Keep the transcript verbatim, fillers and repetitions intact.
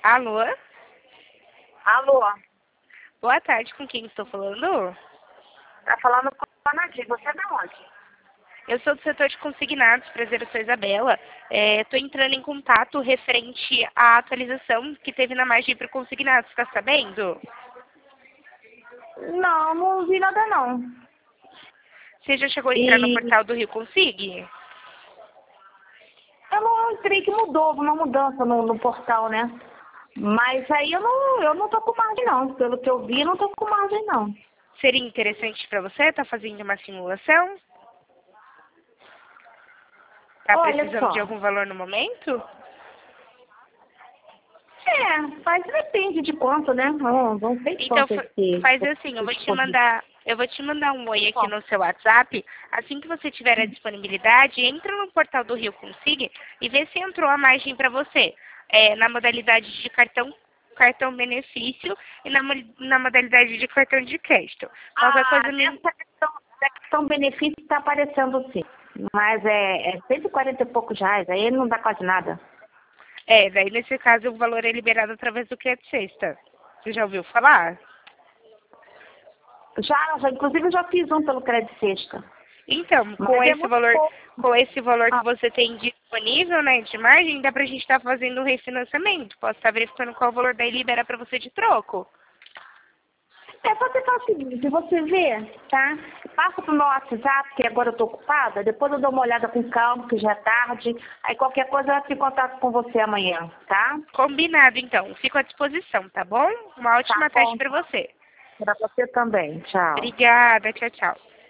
Alô? Alô, Boa tarde, com quem estou falando? tá falando com a Nadir, você é de onde? Eu sou do setor de consignados, prazer, eu sou Isabela. Estou entrando em contato referente à atualização que teve na margem para consignados, está sabendo? Não, não vi nada não. Você já chegou a entrar no E portal do Rio Consig? eu não entrei que mudou, uma mudança no, no portal, né? Mas aí eu não, eu não tô com margem não. Pelo que eu vi, eu não tô com margem não. Seria interessante para você estar fazendo uma simulação? Está Olha precisando de só. algum valor no momento? É, mas depende de quanto, né? Não, não sei Então quanto é fa- que faz que assim, eu vou te disponível. mandar, eu vou te mandar um oi aqui Bom, no seu WhatsApp. Assim que você tiver a disponibilidade, entra no portal do Rio Consig e vê se entrou a margem para você. É, na modalidade de cartão cartão benefício e na, mo- na modalidade de cartão de crédito. Qualquer ah, coisa me. nessa questão, da questão benefício está aparecendo sim. Mas é, é cento e quarenta e poucos reais, aí não dá quase nada. É, daí nesse caso o valor é liberado através do crédito sexta. Você já ouviu falar? Já, já, inclusive eu já fiz um pelo Crédito Sexta. Então, com Mas é esse muito valor, pouco. com esse valor que Ah, você tem disponível, né, de margem, dá pra gente estar fazendo um refinanciamento. Posso estar verificando qual valor daí libera pra você de troco. é só você fazer o seguinte, você vê, tá? Passa pro meu WhatsApp, que agora eu tô ocupada, depois eu dou uma olhada com calma, que já é tarde. Aí qualquer coisa eu entro em contato com você amanhã, tá? Combinado, então. Fico à disposição, tá bom? Uma Tá ótima tarde bom. pra você. Pra você também. Tchau. Obrigada, tchau, tchau.